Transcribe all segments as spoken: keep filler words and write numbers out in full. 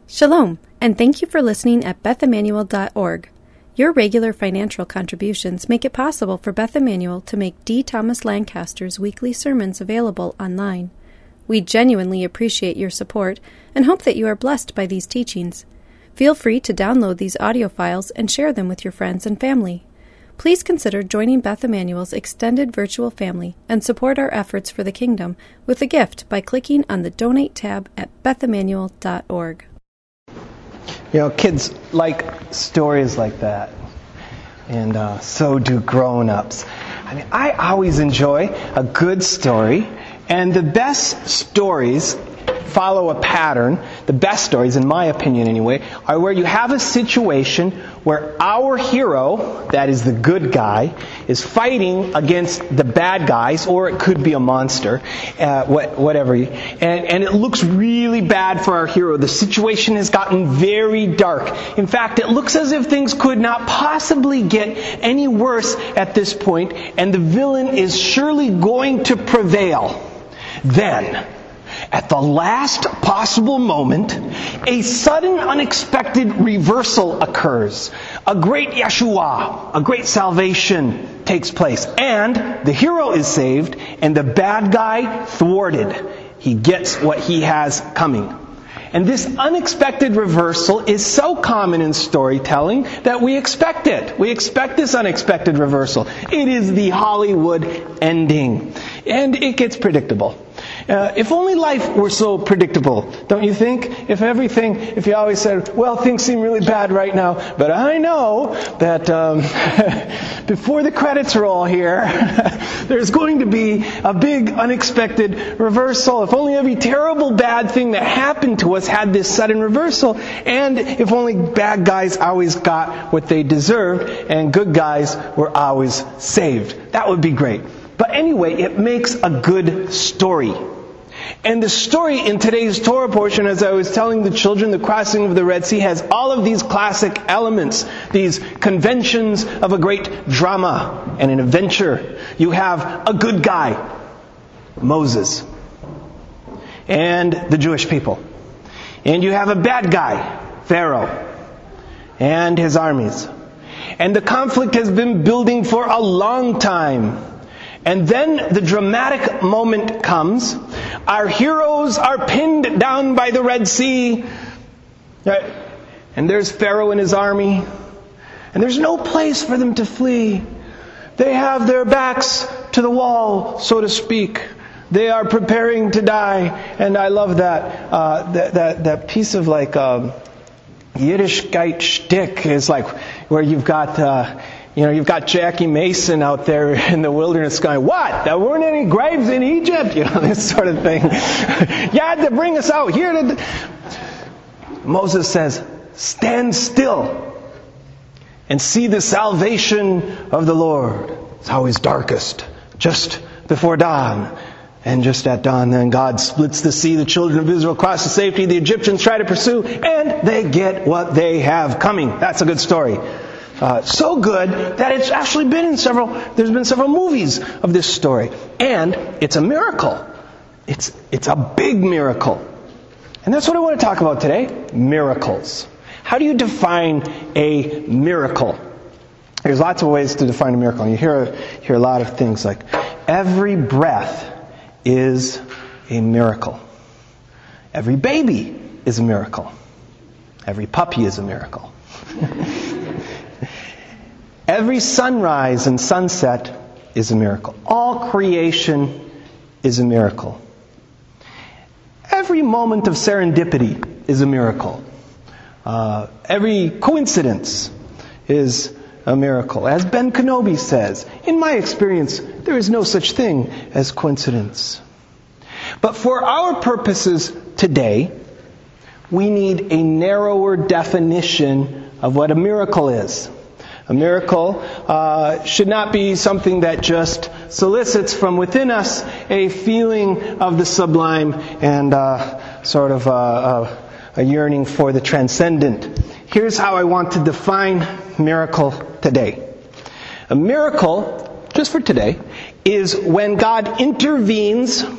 Shalom, and thank you for listening at beth emmanuel dot org. Your regular financial contributions make it possible for Beth Emmanuel to make D. Thomas Lancaster's weekly sermons available online. We genuinely appreciate your support and hope that you are blessed by these teachings. Feel free to download these audio files and share them with your friends and family. Please consider joining Beth Emmanuel's extended virtual family and support our efforts for the kingdom with a gift by clicking on the Donate tab at beth emmanuel dot org. You know, kids like stories like that, and uh, so do grown-ups. I mean, I always enjoy a good story, and the best stories follow a pattern. The best stories, in my opinion anyway, are where you have a situation where our hero, that is the good guy, is fighting against the bad guys, or it could be a monster, uh, what, whatever. And, and it looks really bad for our hero. The situation has gotten very dark. In fact, it looks as if things could not possibly get any worse at this point, and the villain is surely going to prevail. Then, at the last possible moment, a sudden, unexpected reversal occurs. A great Yeshua, a great salvation takes place. And the hero is saved, and the bad guy thwarted. He gets what he has coming. And this unexpected reversal is so common in storytelling that we expect it. We expect this unexpected reversal. It is the Hollywood ending. And it gets predictable. Uh, if only life were so predictable, don't you think? If everything, if you always said, well, things seem really bad right now, but I know that um, before the credits roll here, there's going to be a big unexpected reversal. If only every terrible bad thing that happened to us had this sudden reversal, and if only bad guys always got what they deserved, and good guys were always saved. That would be great. But anyway, it makes a good story. And the story in today's Torah portion, as I was telling the children, the crossing of the Red Sea has all of these classic elements, these conventions of a great drama and an adventure. You have a good guy, Moses, and the Jewish people. And you have a bad guy, Pharaoh, and his armies. And the conflict has been building for a long time. And then the dramatic moment comes. Our heroes are pinned down by the Red Sea. And there's Pharaoh and his army. And there's no place for them to flee. They have their backs to the wall, so to speak. They are preparing to die. And I love that uh, that, that that piece of like um, Yiddishkeit shtick is like where you've got... Uh, You know, you've got Jackie Mason out there in the wilderness going, what? There weren't any graves in Egypt? You know, this sort of thing. You had to bring us out here to... Moses says, stand still and see the salvation of the Lord. It's always darkest, just before dawn. And just at dawn, then God splits the sea. The children of Israel cross to safety. The Egyptians try to pursue, and they get what they have coming. That's a good story. Uh, so good that it's actually been in several, there's been several movies of this story. And it's a miracle. It's, it's a big miracle. And that's what I want to talk about today. Miracles. How do you define a miracle? There's lots of ways to define a miracle. And you hear, hear a lot of things like, every breath is a miracle. Every baby is a miracle. Every puppy is a miracle. Every sunrise and sunset is a miracle. All creation is a miracle. Every moment of serendipity is a miracle. Uh, every coincidence is a miracle. As Ben Kenobi says, in my experience, there is no such thing as coincidence. But for our purposes today, we need a narrower definition of what a miracle is. A miracle uh, should not be something that just solicits from within us a feeling of the sublime and uh, sort of uh, a yearning for the transcendent. Here's how I want to define miracle today. A miracle, just for today, is when God intervenes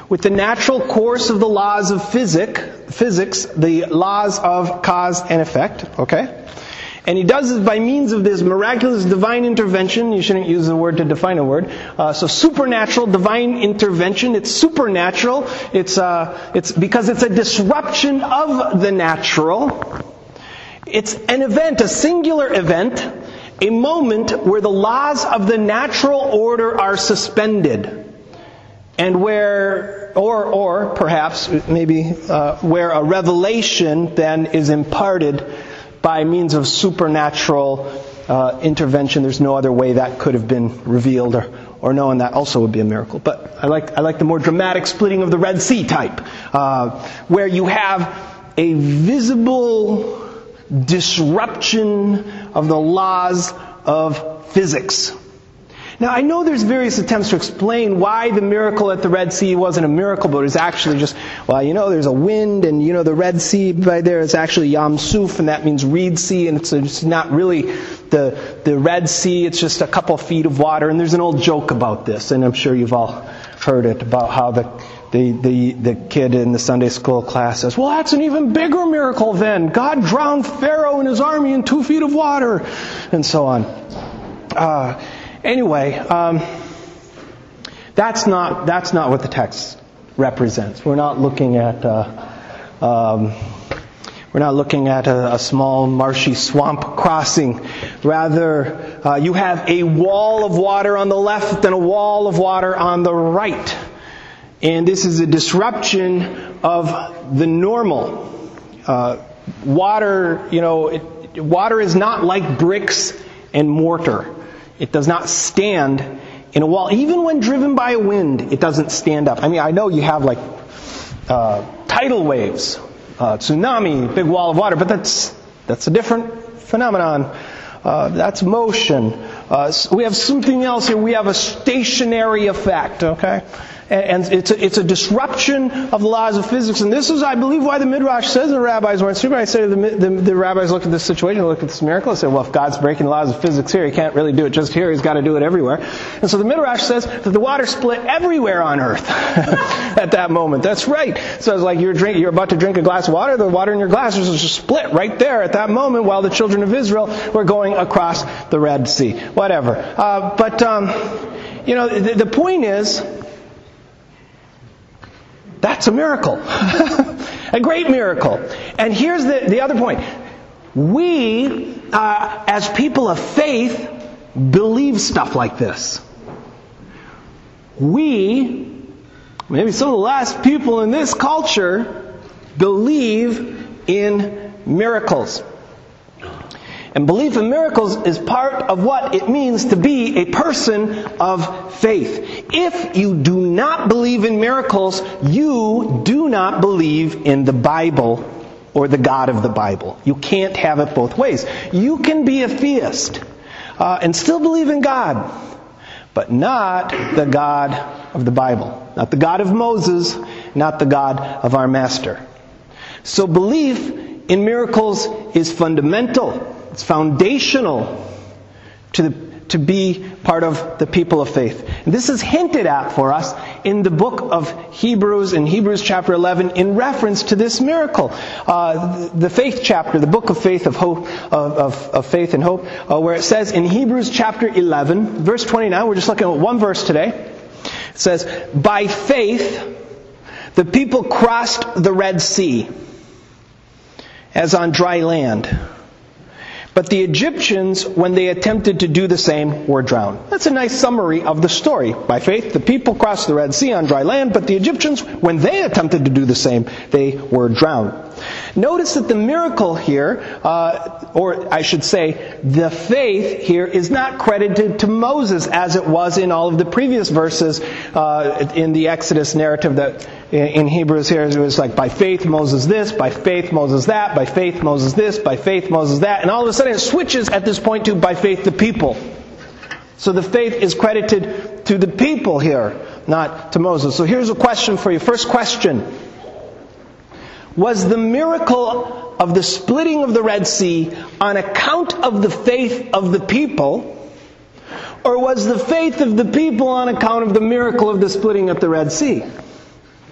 with the natural course of the laws of physic, physics, the laws of cause and effect, okay? And he does it by means of this miraculous divine intervention. You shouldn't use the word to define a word. Uh, so supernatural divine intervention. It's supernatural. It's uh, it's because it's a disruption of the natural. It's an event, a singular event, a moment where the laws of the natural order are suspended, and where, or or perhaps maybe uh, where a revelation then is imparted by means of supernatural uh, intervention. There's no other way that could have been revealed or, or known. That also would be a miracle. But I like I like the more dramatic splitting of the Red Sea type, uh, where you have a visible disruption of the laws of physics. Now, I know there's various attempts to explain why the miracle at the Red Sea wasn't a miracle, but it was actually just, well, you know, there's a wind, and, you know, the Red Sea by there is actually Yam Suf, and that means Reed Sea, and it's, it's not really the, the Red Sea, it's just a couple feet of water, and there's an old joke about this, and I'm sure you've all heard it, about how the The, the, the kid in the Sunday school class says, well, that's an even bigger miracle then. God drowned Pharaoh and his army in two feet of water, and so on. Uh, Anyway, um, that's not that's not what the text represents. We're not looking at uh, um, we're not looking at a, a small marshy swamp crossing. Rather, uh, you have a wall of water on the left and a wall of water on the right, and this is a disruption of the normal. Uh, water, you know, it, water is not like bricks and mortar. It does not stand in a wall. Even when driven by a wind, it doesn't stand up. I mean, I know you have like uh, tidal waves, uh, tsunami, big wall of water, but that's that's a different phenomenon. Uh, that's motion. Uh, so we have something else here. We have a stationary effect, okay? And, and it's, a, it's a disruption of the laws of physics. And this is, I believe, why the Midrash says the rabbis weren't super. I say the, the, the rabbis look at this situation, look at this miracle, and say, well, if God's breaking the laws of physics here, He can't really do it just here. He's got to do it everywhere. And so the Midrash says that the water split everywhere on earth at that moment. That's right. So it's like you're, drink, you're about to drink a glass of water, the water in your glass is just split right there at that moment while the children of Israel were going across the Red Sea. Whatever. Uh, but, um, you know, the, the point is, that's a miracle. A great miracle. And here's the, the other point. We, uh, as people of faith, believe stuff like this. We, maybe some of the last people in this culture, believe in miracles. And belief in miracles is part of what it means to be a person of faith. If you do not believe in miracles, you do not believe in the Bible or the God of the Bible. You can't have it both ways. You can be a theist uh, and still believe in God, but not the God of the Bible. Not the God of Moses, not the God of our Master. So belief in miracles is fundamental. It's foundational to the, to be part of the people of faith. And this is hinted at for us in the book of Hebrews, in Hebrews chapter eleven, in reference to this miracle. Uh, the, the faith chapter, the book of faith of hope, of, of, of faith and hope, uh, where it says in Hebrews chapter eleven, verse twenty-nine, we're just looking at one verse today. It says, by faith, the people crossed the Red Sea as on dry land. But the Egyptians, when they attempted to do the same, were drowned. That's a nice summary of the story. By faith, the people crossed the Red Sea on dry land, but the Egyptians, when they attempted to do the same, they were drowned. Notice that the miracle here, uh, or I should say, the faith here is not credited to Moses as it was in all of the previous verses uh, in the Exodus narrative that in Hebrews here. It was like, by faith Moses this, by faith Moses that, by faith Moses this, by faith Moses that, and all of a sudden it switches at this point to by faith the people. So the faith is credited to the people here, not to Moses. So here's a question for you. First question. Was the miracle of the splitting of the Red Sea on account of the faith of the people, or was the faith of the people on account of the miracle of the splitting of the Red Sea?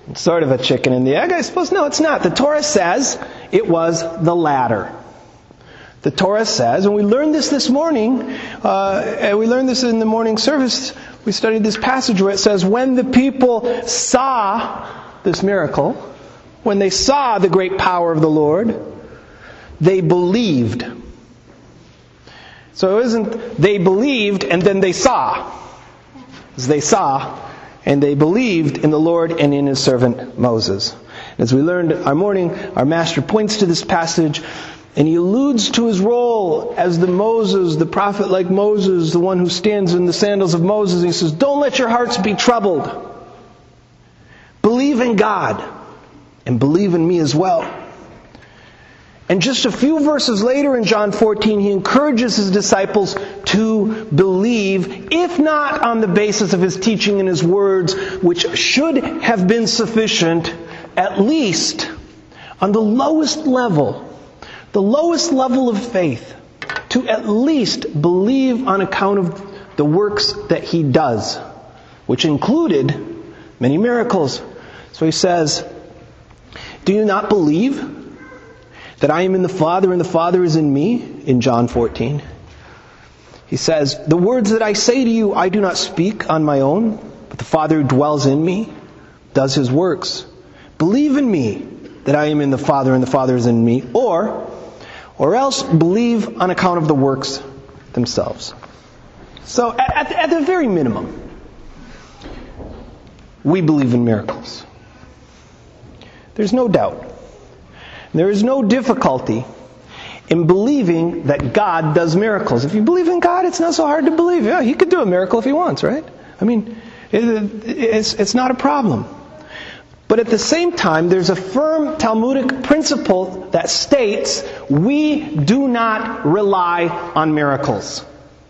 It's sort of a chicken and the egg, I suppose. No, it's not. The Torah says it was the latter. The Torah says, and we learned this this morning, uh, and we learned this in the morning service, we studied this passage where it says, when the people saw this miracle, when they saw the great power of the Lord, they believed. So it isn't they believed and then they saw. It's they saw and they believed in the Lord and in His servant Moses. As we learned our morning, our master points to this passage and he alludes to his role as the Moses, the prophet like Moses, the one who stands in the sandals of Moses. And he says, don't let your hearts be troubled. Believe in God and believe in me as well. And just a few verses later in John fourteen, he encourages his disciples to believe, if not on the basis of his teaching and his words, which should have been sufficient, at least on the lowest level, the lowest level of faith, to at least believe on account of the works that he does, which included many miracles. So he says, do you not believe that I am in the Father and the Father is in me? In John fourteen. He says, the words that I say to you, I do not speak on my own, but the Father who dwells in me does His works. Believe in me that I am in the Father and the Father is in me, or or else believe on account of the works themselves. So at, at, at the very minimum, we believe in miracles. There's no doubt. There is no difficulty in believing that God does miracles. If you believe in God, it's not so hard to believe. Yeah, He could do a miracle if He wants, right? I mean, it, it's, it's not a problem. But at the same time, there's a firm Talmudic principle that states we do not rely on miracles.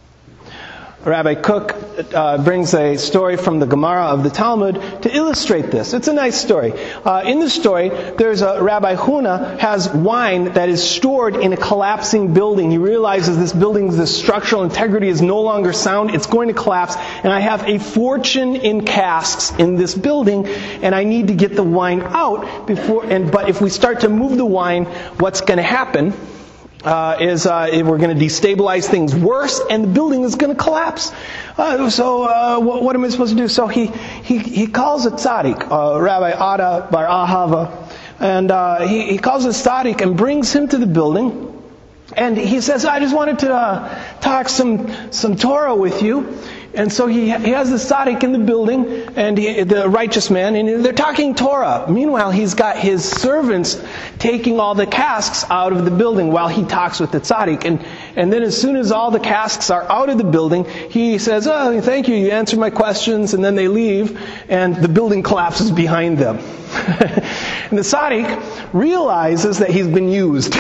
Rabbi Kook uh, brings a story from the Gemara of the Talmud to illustrate this. It's a nice story. Uh, in the story, there's a Rabbi Huna has wine that is stored in a collapsing building. He realizes this building's the structural integrity is no longer sound. It's going to collapse. And I have a fortune in casks in this building, and I need to get the wine out before. And but if we start to move the wine, what's going to happen? Uh, is uh, we're going to destabilize things worse, and the building is going to collapse. Uh, so uh, what, what am I supposed to do? So he he, he calls a tzaddik, uh, Rabbi Ada bar Ahava, and uh, he, he calls a tzaddik and brings him to the building. And he says, I just wanted to uh, talk some some Torah with you. And so he he has the tzaddik in the building, and he, the righteous man, and they're talking Torah. Meanwhile, he's got his servants taking all the casks out of the building while he talks with the tzaddik. And, and then as soon as all the casks are out of the building, he says, oh, thank you, you answered my questions, and then they leave, and the building collapses behind them. And the tzaddik realizes that he's been used.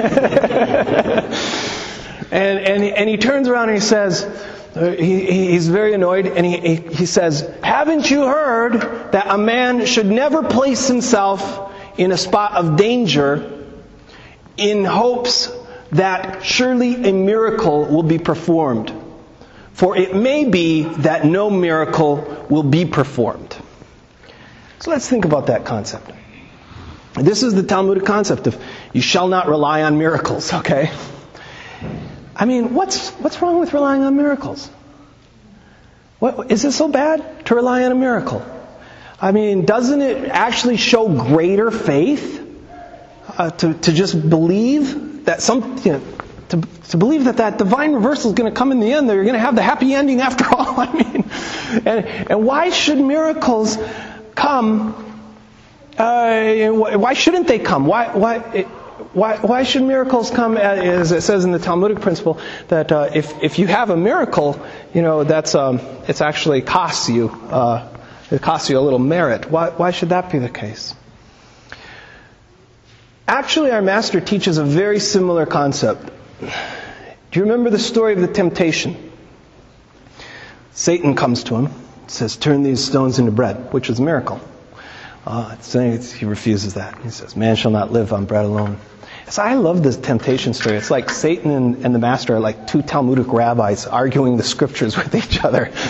and, and, and he turns around and he says, He, he's very annoyed, and he, he, he says, haven't you heard that a man should never place himself in a spot of danger in hopes that surely a miracle will be performed? For it may be that no miracle will be performed. So let's think about that concept. This is the Talmudic concept of you shall not rely on miracles, okay? I mean, what's what's wrong with relying on miracles? What, is it so bad to rely on a miracle? I mean, doesn't it actually show greater faith uh, to to just believe that some you know, to to believe that that divine reversal is going to come in the end? That you're going to have the happy ending after all. I mean, and and why should miracles come? Uh, why shouldn't they come? Why why? It, Why, why should miracles come, as it says in the Talmudic principle, that uh, if if you have a miracle, you know, that's um, it's actually costs you, uh, it costs you a little merit. Why, why should that be the case? Actually, our Master teaches a very similar concept. Do you remember the story of the temptation? Satan comes to him, says, turn these stones into bread, which is a miracle. Uh, he refuses that. He says, man shall not live on bread alone. So I love this temptation story. It's like Satan and, and the Master are like two Talmudic rabbis arguing the scriptures with each other.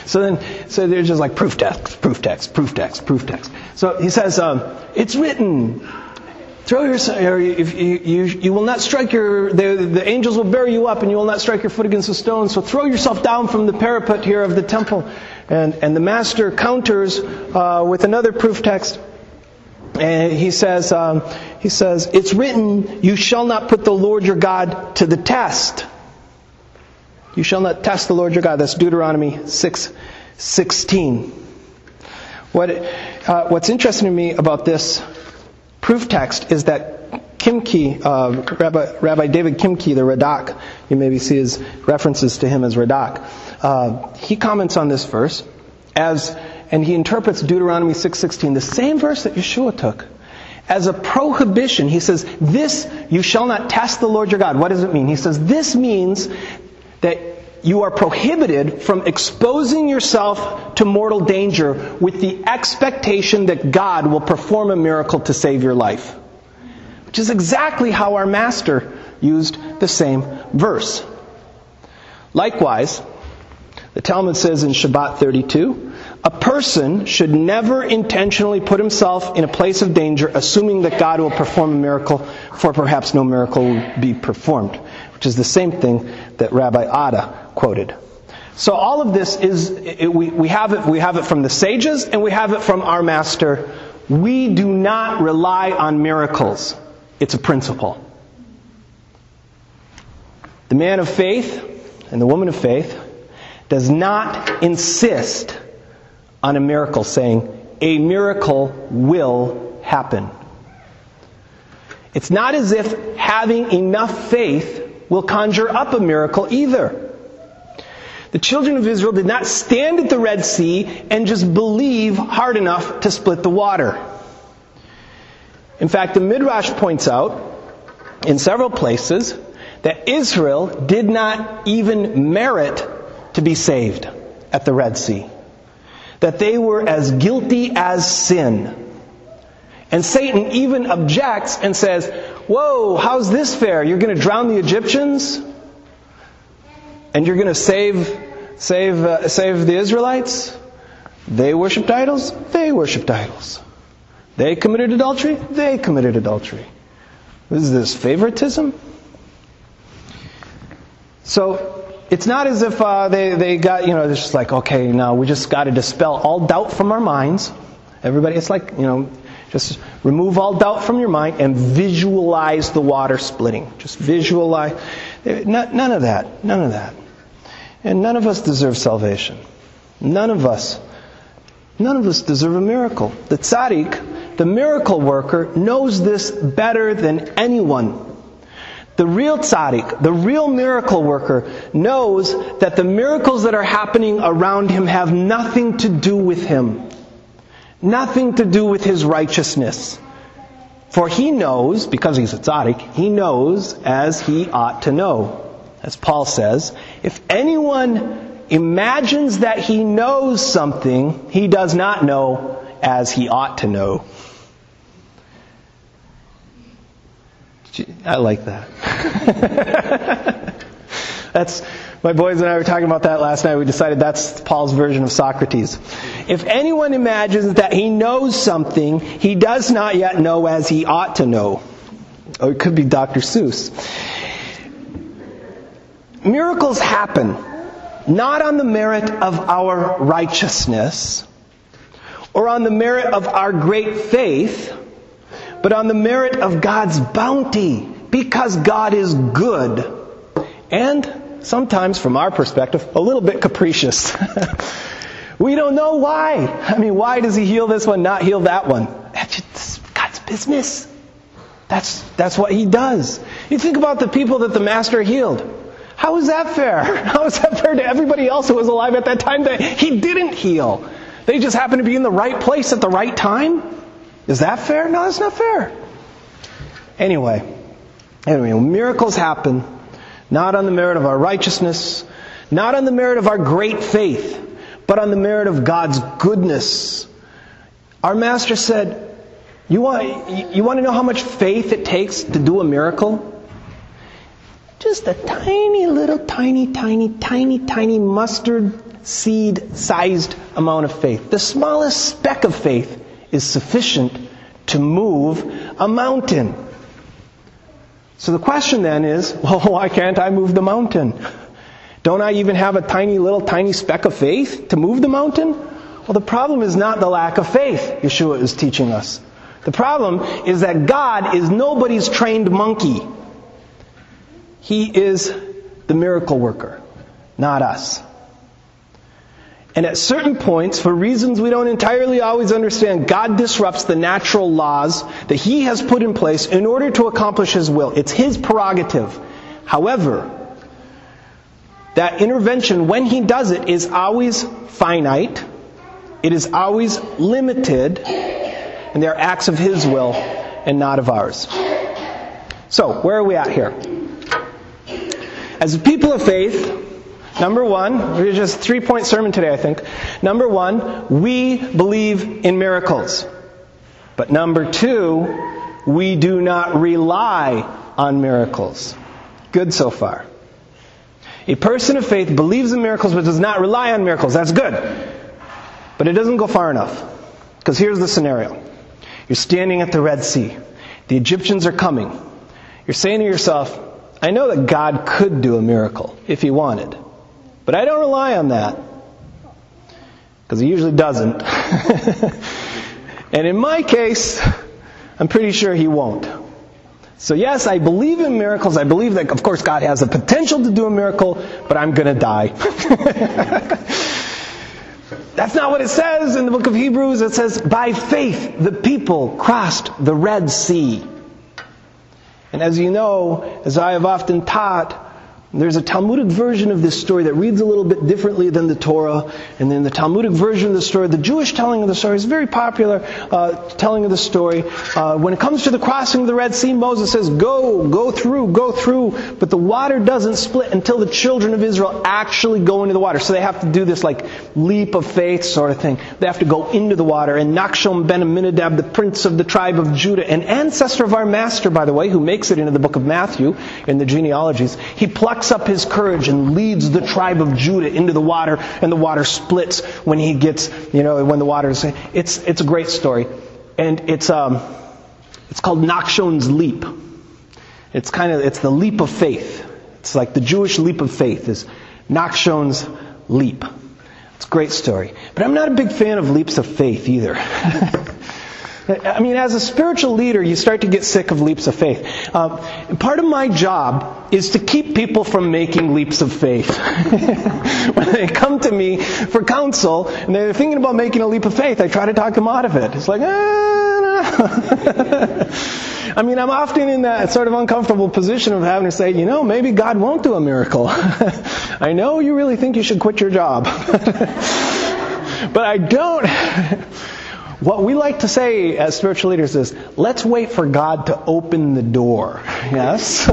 So then, so they're just like proof text, proof text, proof text, proof text. So he says, um, it's written, throw yourself, if you, you, you will not strike your, the, the angels will bear you up and you will not strike your foot against a stone. So throw yourself down from the parapet here of the temple. And, and the master counters, uh, with another proof text. And he says, um, he says, it's written, you shall not put the Lord your God to the test. You shall not test the Lord your God. That's Deuteronomy six sixteen. What, uh, what's interesting to me about this proof text is that Kimke, uh, Rabbi, Rabbi David Kimke, the Radak, you maybe see his references to him as Radak, uh, he comments on this verse as, and he interprets Deuteronomy six sixteen, the same verse that Yeshua took, as a prohibition. He says, this, you shall not test the Lord your God. What does it mean? He says, this means that you are prohibited from exposing yourself to mortal danger with the expectation that God will perform a miracle to save your life. Which is exactly how our Master used the same verse. Likewise, the Talmud says in Shabbat thirty-two, a person should never intentionally put himself in a place of danger assuming that God will perform a miracle, for perhaps no miracle will be performed. Which is the same thing that Rabbi Ada quoted. So all of this is, it, we, we have it, we have it from the sages and we have it from our Master. We do not rely on miracles. It's a principle. The man of faith and the woman of faith does not insist on a miracle, saying, a miracle will happen. It's not as if having enough faith will conjure up a miracle either. The children of Israel did not stand at the Red Sea and just believe hard enough to split the water. In fact, the Midrash points out in several places that Israel did not even merit to be saved at the Red Sea. That they were as guilty as sin. And Satan even objects and says, whoa, how's this fair? You're going to drown the Egyptians? And you're going to save save, uh, save the Israelites? They worshipped idols? They worshipped idols. They committed adultery? They committed adultery. Is this favoritism? So, it's not as if uh, they, they got, you know, it's just like, okay, now we just got to dispel all doubt from our minds. Everybody, it's like, you know, just remove all doubt from your mind and visualize the water splitting. Just visualize. None of that. None of that. And none of us deserve salvation. None of us. None of us deserve a miracle. The tzaddik, the miracle worker, knows this better than anyone. The real tzaddik, the real miracle worker, knows that the miracles that are happening around him have nothing to do with him. Nothing to do with his righteousness. For he knows, because he's a tzaddik, he knows as he ought to know. As Paul says, if anyone imagines that he knows something, he does not know as he ought to know. I like that. That's, my boys and I were talking about that last night. We decided that's Paul's version of Socrates. If anyone imagines that he knows something, he does not yet know as he ought to know. Or it could be Doctor Seuss. Miracles happen not on the merit of our righteousness or on the merit of our great faith, but on the merit of God's bounty, because God is good. And sometimes, from our perspective, a little bit capricious. We don't know why. I mean, why does He heal this one, not heal that one? That's just God's business. That's, that's what He does. You think about the people that the Master healed. How is that fair? How is that fair to everybody else who was alive at that time that He didn't heal? They just happened to be in the right place at the right time? Is that fair? No, that's not fair. Anyway, anyway, miracles happen not on the merit of our righteousness, not on the merit of our great faith, but on the merit of God's goodness. Our Master said, you want, you want to know how much faith it takes to do a miracle? Just a tiny little, tiny, tiny, tiny, tiny mustard seed-sized amount of faith. The smallest speck of faith is sufficient to move a mountain. So the question then is, well, why can't I move the mountain? Don't I even have a tiny little tiny speck of faith to move the mountain? Well, the problem is not the lack of faith, Yeshua is teaching us. The problem is that God is nobody's trained monkey. He is the miracle worker, not us. And at certain points, for reasons we don't entirely always understand, God disrupts the natural laws that He has put in place in order to accomplish His will. It's His prerogative. However, that intervention, when He does it, is always finite. It is always limited. And they are acts of His will and not of ours. So, where are we at here? As a people of faith, number one, we're just a three-point sermon today, I think. Number one, we believe in miracles. But number two, we do not rely on miracles. Good so far. A person of faith believes in miracles but does not rely on miracles. That's good. But it doesn't go far enough. Because here's the scenario. You're standing at the Red Sea. The Egyptians are coming. You're saying to yourself, I know that God could do a miracle if He wanted. But I don't rely on that. Because He usually doesn't. And in my case, I'm pretty sure He won't. So yes, I believe in miracles. I believe that, of course, God has the potential to do a miracle, but I'm going to die. That's not what it says in the book of Hebrews. It says, by faith the people crossed the Red Sea. And as you know, as I have often taught, there's a Talmudic version of this story that reads a little bit differently than the Torah. And then the Talmudic version of the story, the Jewish telling of the story, is a very popular uh, telling of the story. Uh, when it comes to the crossing of the Red Sea, Moses says, go, go through, go through. But the water doesn't split until the children of Israel actually go into the water. So they have to do this like leap of faith sort of thing. They have to go into the water. And Nachshon ben Aminadab, the prince of the tribe of Judah, an ancestor of our master, by the way, who makes it into the book of Matthew in the genealogies, he plucks up his courage and leads the tribe of Judah into the water, and the water splits when he gets, you know, when the water is. It's it's a great story, and it's um it's called Nachshon's leap. It's kind of it's the leap of faith. It's like the Jewish leap of faith is Nachshon's leap. It's a great story, but I'm not a big fan of leaps of faith either. I mean, as a spiritual leader, you start to get sick of leaps of faith. Um, part of my job is to keep people from making leaps of faith. When they come to me for counsel and they're thinking about making a leap of faith, I try to talk them out of it. It's like, ah, no. I mean, I'm often in that sort of uncomfortable position of having to say, you know, maybe God won't do a miracle. I know you really think you should quit your job. But I don't... What we like to say as spiritual leaders is, let's wait for God to open the door. Yes?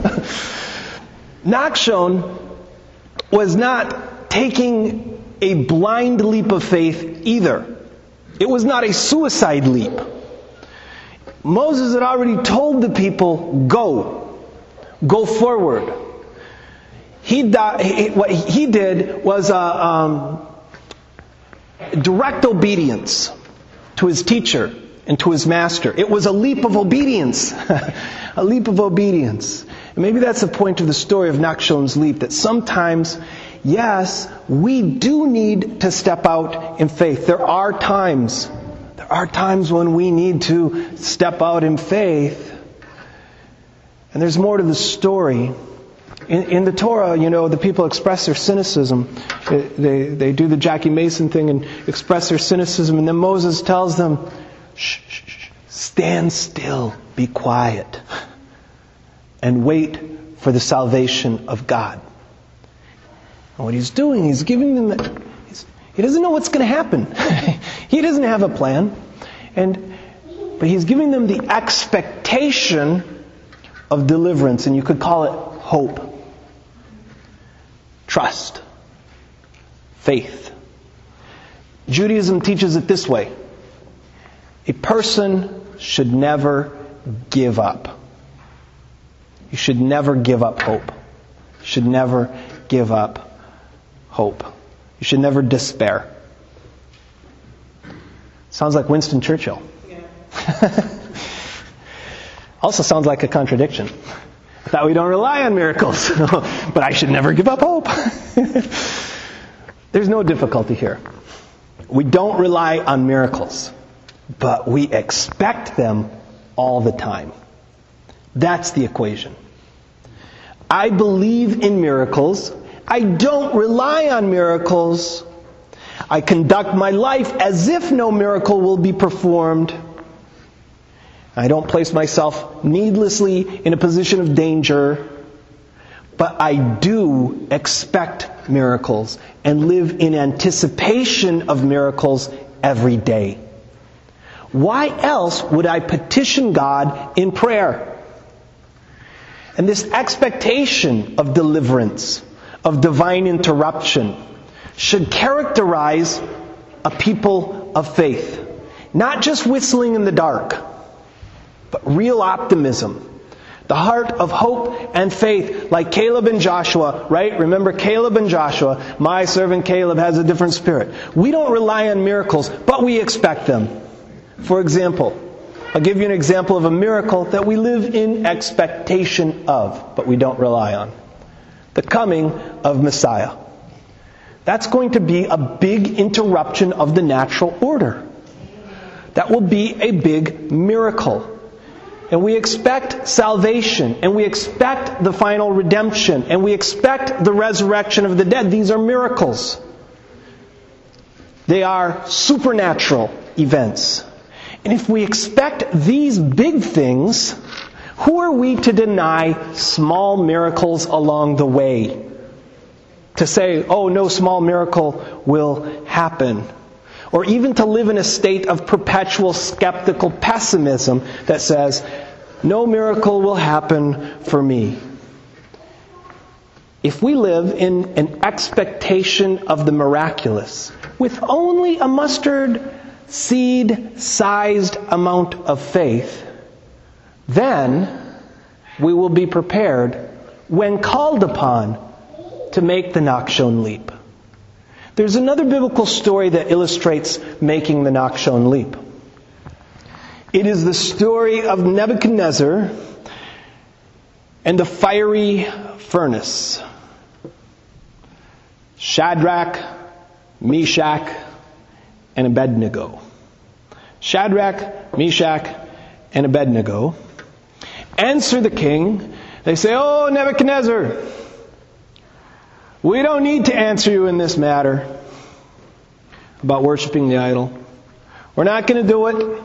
Nachshon was not taking a blind leap of faith either. It was not a suicide leap. Moses had already told the people, go. Go forward. He, he What he did was uh, um, direct obedience to his teacher and to his master. It was a leap of obedience. A leap of obedience. And maybe that's the point of the story of Nachshon's leap, that sometimes, yes, we do need to step out in faith. There are times, there are times when we need to step out in faith. And there's more to the story. In, in the Torah, you know, the people express their cynicism. They, they do the Jackie Mason thing and express their cynicism. And then Moses tells them, shh, shh, shh, stand still, be quiet, and wait for the salvation of God. And what he's doing, he's giving them the, he's, he doesn't know what's going to happen. He doesn't have a plan. And but he's giving them the expectation of deliverance. And you could call it hope. Trust. Faith. Judaism teaches it this way. A person should never give up. You should never give up hope. You should never give up hope. You should never despair. Sounds like Winston Churchill. Yeah. Also sounds like a contradiction. That we don't rely on miracles, but I should never give up hope. There's no difficulty here. We don't rely on miracles, but we expect them all the time. That's the equation. I believe in miracles. I don't rely on miracles. I conduct my life as if no miracle will be performed. I don't place myself needlessly in a position of danger, but I do expect miracles and live in anticipation of miracles every day. Why else would I petition God in prayer? And this expectation of deliverance, of divine interruption, should characterize a people of faith. Not just whistling in the dark, but real optimism. The heart of hope and faith, like Caleb and Joshua, right? Remember Caleb and Joshua. My servant Caleb has a different spirit. We don't rely on miracles, but we expect them. For example, I'll give you an example of a miracle that we live in expectation of, but we don't rely on. The coming of Messiah. That's going to be a big interruption of the natural order. That will be a big miracle. And we expect salvation, and we expect the final redemption, and we expect the resurrection of the dead. These are miracles. They are supernatural events. And if we expect these big things, who are we to deny small miracles along the way? To say, oh, no small miracle will happen. Or even to live in a state of perpetual skeptical pessimism that says, no miracle will happen for me. If we live in an expectation of the miraculous, with only a mustard seed-sized amount of faith, then we will be prepared when called upon to make the Nachshon leap. There's another biblical story that illustrates making the Nachshon leap. It is the story of Nebuchadnezzar and the fiery furnace. Shadrach, Meshach, and Abednego. Shadrach, Meshach, and Abednego answer the king. They say, oh, Nebuchadnezzar, we don't need to answer you in this matter about worshiping the idol. We're not going to do it.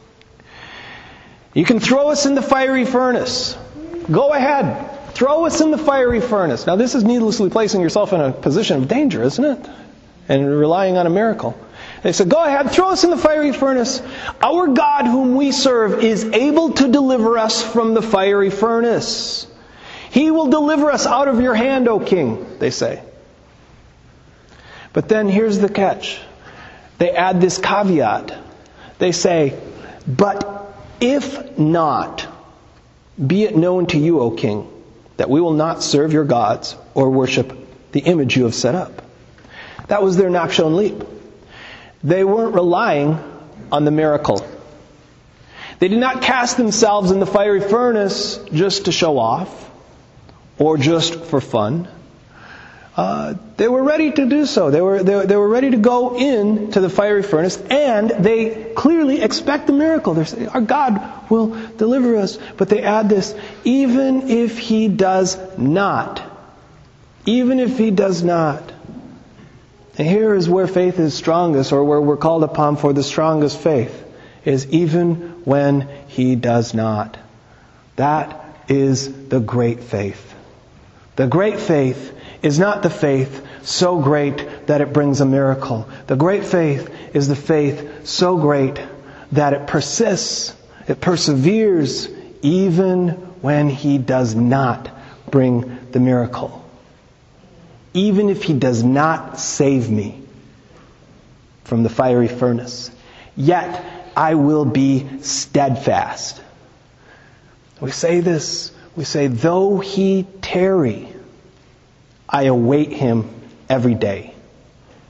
You can throw us in the fiery furnace. Go ahead. Throw us in the fiery furnace. Now this is needlessly placing yourself in a position of danger, isn't it? And relying on a miracle. They said, go ahead, throw us in the fiery furnace. Our God whom we serve is able to deliver us from the fiery furnace. He will deliver us out of your hand, O king, they say. But then here's the catch. They add this caveat. They say, but if not, be it known to you, O king, that we will not serve your gods or worship the image you have set up. That was their Nachshon leap. They weren't relying on the miracle. They did not cast themselves in the fiery furnace just to show off or just for fun. Uh, they were ready to do so. They were, they, they were ready to go in to the fiery furnace, and they clearly expect the miracle. They're saying, our God will deliver us. But they add this, even if He does not. Even if He does not. And here is where faith is strongest, or where we're called upon for the strongest faith, is even when He does not. That is the great faith. The great faith is not the faith so great that it brings a miracle. The great faith is the faith so great that it persists, it perseveres, even when He does not bring the miracle. Even if He does not save me from the fiery furnace, yet I will be steadfast. We say this, we say, though He tarry, I await Him every day.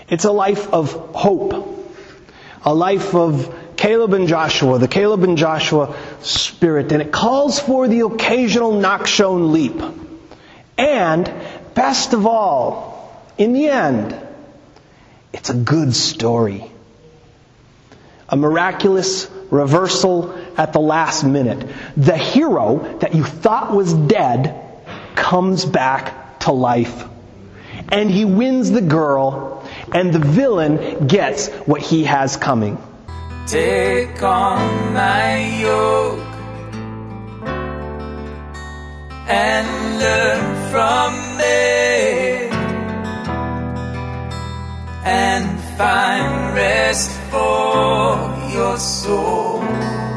It's a life of hope. A life of Caleb and Joshua, the Caleb and Joshua spirit. And it calls for the occasional Nachshon leap. And, best of all, in the end, it's a good story. A miraculous reversal at the last minute. The hero that you thought was dead comes back to life. And he wins the girl, and the villain gets what he has coming. Take on my yoke and learn from me, and find rest for your soul.